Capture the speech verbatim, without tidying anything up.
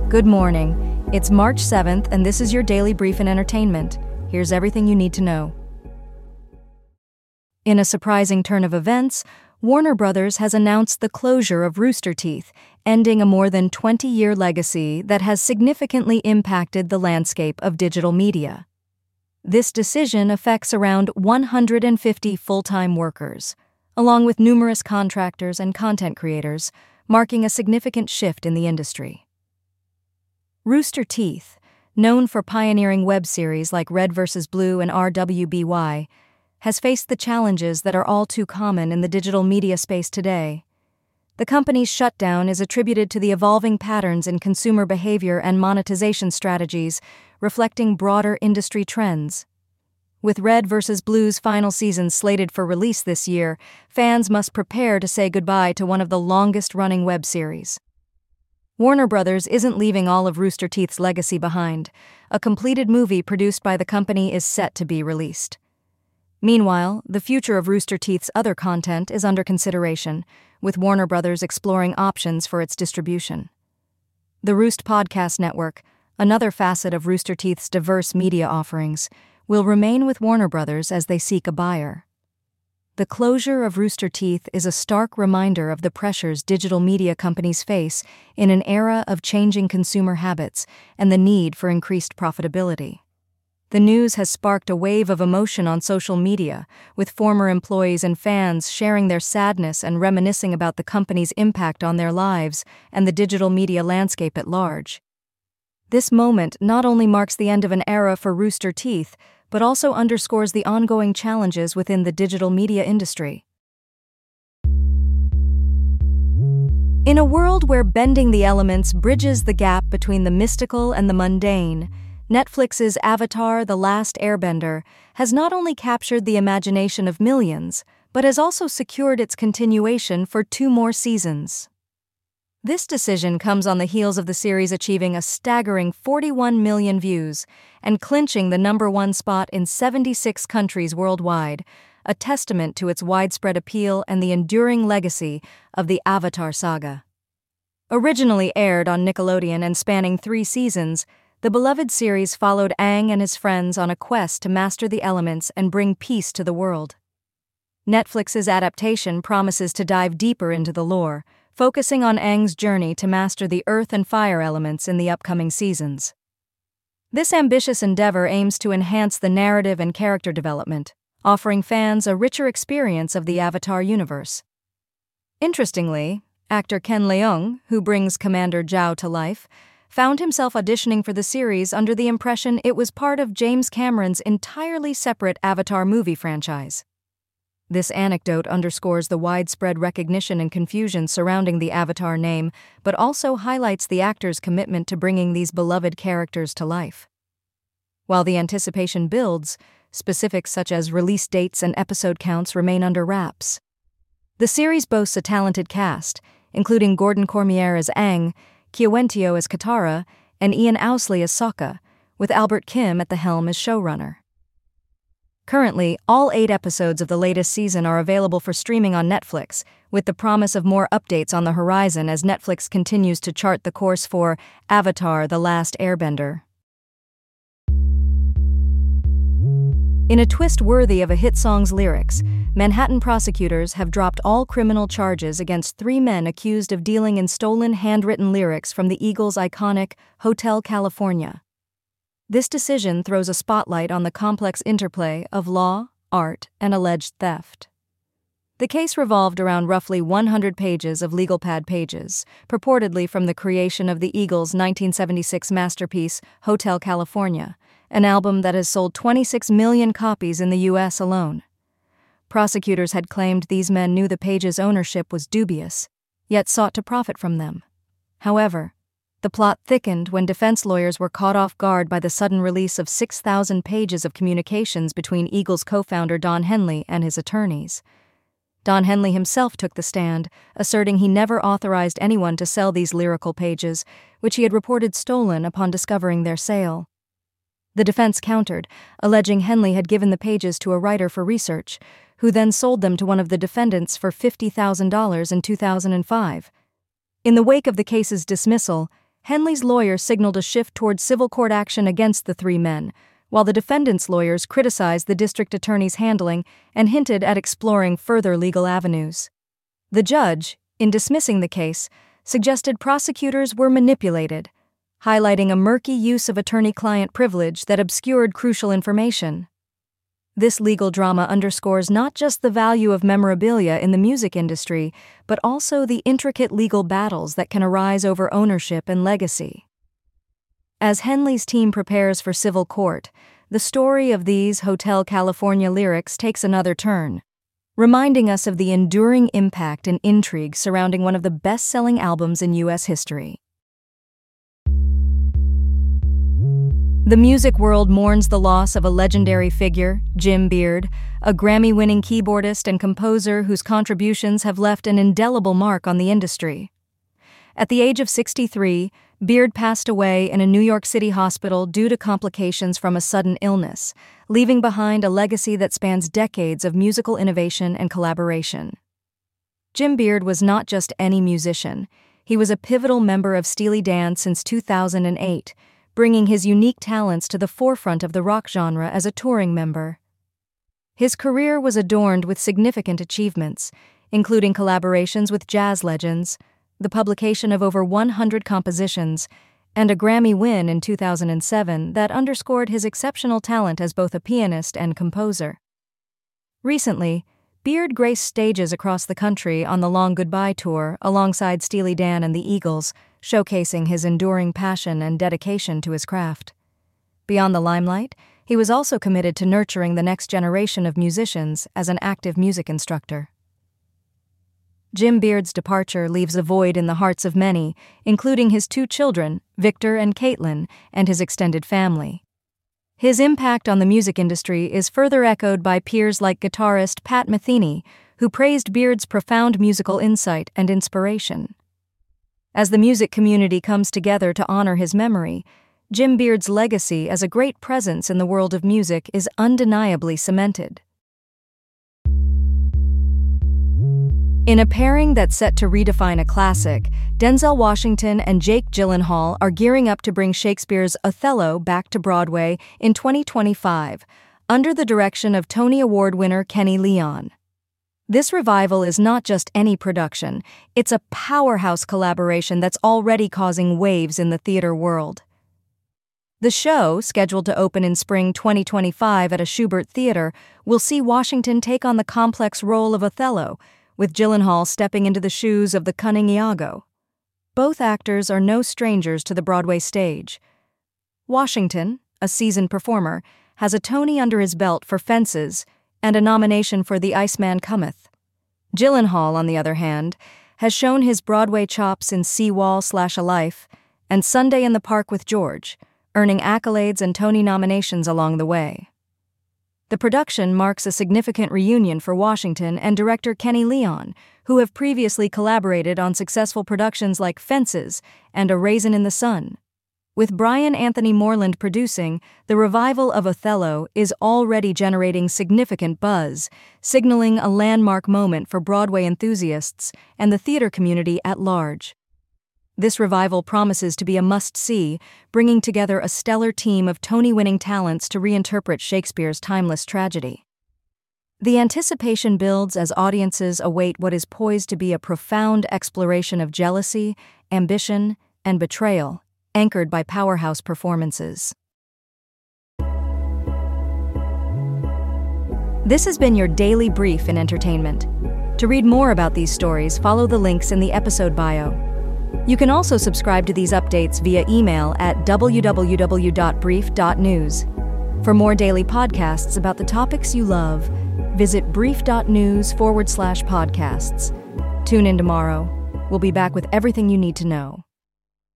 Good morning. It's March seventh, and this is your daily brief in entertainment. Here's everything you need to know. In a surprising turn of events, Warner Brothers has announced the closure of Rooster Teeth, ending a more than twenty-year legacy that has significantly impacted the landscape of digital media. This decision affects around one hundred fifty full-time workers, along with numerous contractors and content creators, marking a significant shift in the industry. Rooster Teeth, known for pioneering web series like Red versus. Blue and R W B Y, has faced the challenges that are all too common in the digital media space today. The company's shutdown is attributed to the evolving patterns in consumer behavior and monetization strategies, reflecting broader industry trends. With Red versus. Blue's final season slated for release this year, fans must prepare to say goodbye to one of the longest-running web series. Warner Brothers isn't leaving all of Rooster Teeth's legacy behind. A completed movie produced by the company is set to be released. Meanwhile, the future of Rooster Teeth's other content is under consideration, with Warner Brothers exploring options for its distribution. The Roost Podcast Network, another facet of Rooster Teeth's diverse media offerings, will remain with Warner Brothers as they seek a buyer. The closure of Rooster Teeth is a stark reminder of the pressures digital media companies face in an era of changing consumer habits and the need for increased profitability. The news has sparked a wave of emotion on social media, with former employees and fans sharing their sadness and reminiscing about the company's impact on their lives and the digital media landscape at large. This moment not only marks the end of an era for Rooster Teeth, but also underscores the ongoing challenges within the digital media industry. In a world where bending the elements bridges the gap between the mystical and the mundane, Netflix's Avatar: The Last Airbender has not only captured the imagination of millions, but has also secured its continuation for two more seasons. This decision comes on the heels of the series achieving a staggering forty-one million views and clinching the number one spot in seventy-six countries worldwide, a testament to its widespread appeal and the enduring legacy of the Avatar saga. Originally aired on Nickelodeon and spanning three seasons, the beloved series followed Aang and his friends on a quest to master the elements and bring peace to the world. Netflix's adaptation promises to dive deeper into the lore, focusing on Aang's journey to master the earth and fire elements in the upcoming seasons. This ambitious endeavor aims to enhance the narrative and character development, offering fans a richer experience of the Avatar universe. Interestingly, actor Ken Leung, who brings Commander Zhao to life, found himself auditioning for the series under the impression it was part of James Cameron's entirely separate Avatar movie franchise. This anecdote underscores the widespread recognition and confusion surrounding the Avatar name, but also highlights the actor's commitment to bringing these beloved characters to life. While the anticipation builds, specifics such as release dates and episode counts remain under wraps. The series boasts a talented cast, including Gordon Cormier as Aang, Kiawentiio as Katara, and Ian Ousley as Sokka, with Albert Kim at the helm as showrunner. Currently, all eight episodes of the latest season are available for streaming on Netflix, with the promise of more updates on the horizon as Netflix continues to chart the course for Avatar: The Last Airbender. In a twist worthy of a hit song's lyrics, Manhattan prosecutors have dropped all criminal charges against three men accused of dealing in stolen handwritten lyrics from the Eagles' iconic Hotel California. This decision throws a spotlight on the complex interplay of law, art, and alleged theft. The case revolved around roughly one hundred pages of legal pad pages, purportedly from the creation of the Eagles' nineteen seventy-six masterpiece, Hotel California, an album that has sold twenty-six million copies in the U S alone. Prosecutors had claimed these men knew the pages' ownership was dubious, yet sought to profit from them. However, the plot thickened when defense lawyers were caught off guard by the sudden release of six thousand pages of communications between Eagles co-founder Don Henley and his attorneys. Don Henley himself took the stand, asserting he never authorized anyone to sell these lyrical pages, which he had reported stolen upon discovering their sale. The defense countered, alleging Henley had given the pages to a writer for research, who then sold them to one of the defendants for fifty thousand dollars in two thousand five. In the wake of the case's dismissal, Henley's lawyer signaled a shift toward civil court action against the three men, while the defendants' lawyers criticized the district attorney's handling and hinted at exploring further legal avenues. The judge, in dismissing the case, suggested prosecutors were manipulated, highlighting a murky use of attorney-client privilege that obscured crucial information. This legal drama underscores not just the value of memorabilia in the music industry, but also the intricate legal battles that can arise over ownership and legacy. As Henley's team prepares for civil court, the story of these Hotel California lyrics takes another turn, reminding us of the enduring impact and intrigue surrounding one of the best-selling albums in U S history. The music world mourns the loss of a legendary figure, Jim Beard, a Grammy-winning keyboardist and composer whose contributions have left an indelible mark on the industry. At the age of sixty-three, Beard passed away in a New York City hospital due to complications from a sudden illness, leaving behind a legacy that spans decades of musical innovation and collaboration. Jim Beard was not just any musician. He was a pivotal member of Steely Dan since two thousand eight, bringing his unique talents to the forefront of the rock genre as a touring member. His career was adorned with significant achievements, including collaborations with jazz legends, the publication of over one hundred compositions, and a Grammy win in two thousand seven that underscored his exceptional talent as both a pianist and composer. Recently, Beard graced stages across the country on the Long Goodbye Tour alongside Steely Dan and the Eagles, showcasing his enduring passion and dedication to his craft. Beyond the limelight, he was also committed to nurturing the next generation of musicians as an active music instructor. Jim Beard's departure leaves a void in the hearts of many, including his two children, Victor and Caitlin, and his extended family. His impact on the music industry is further echoed by peers like guitarist Pat Metheny, who praised Beard's profound musical insight and inspiration. As the music community comes together to honor his memory, Jim Beard's legacy as a great presence in the world of music is undeniably cemented. In a pairing that's set to redefine a classic, Denzel Washington and Jake Gyllenhaal are gearing up to bring Shakespeare's Othello back to Broadway in twenty twenty-five, under the direction of Tony Award winner Kenny Leon. This revival is not just any production, it's a powerhouse collaboration that's already causing waves in the theater world. The show, scheduled to open in spring twenty twenty-five at a Schubert Theater, will see Washington take on the complex role of Othello, with Gyllenhaal stepping into the shoes of the cunning Iago. Both actors are no strangers to the Broadway stage. Washington, a seasoned performer, has a Tony under his belt for Fences and a nomination for The Iceman Cometh. Gyllenhaal, on the other hand, has shown his Broadway chops in Seawall slash A Life and Sunday in the Park with George, earning accolades and Tony nominations along the way. The production marks a significant reunion for Washington and director Kenny Leon, who have previously collaborated on successful productions like Fences and A Raisin in the Sun. With Brian Anthony Moreland producing, the revival of Othello is already generating significant buzz, signaling a landmark moment for Broadway enthusiasts and the theater community at large. This revival promises to be a must-see, bringing together a stellar team of Tony-winning talents to reinterpret Shakespeare's timeless tragedy. The anticipation builds as audiences await what is poised to be a profound exploration of jealousy, ambition, and betrayal, anchored by powerhouse performances. This has been your daily brief in entertainment. To read more about these stories, follow the links in the episode bio. You can also subscribe to these updates via email at w w w dot brief dot news. For more daily podcasts about the topics you love, visit brief.news forward slash podcasts. Tune in tomorrow. We'll be back with everything you need to know.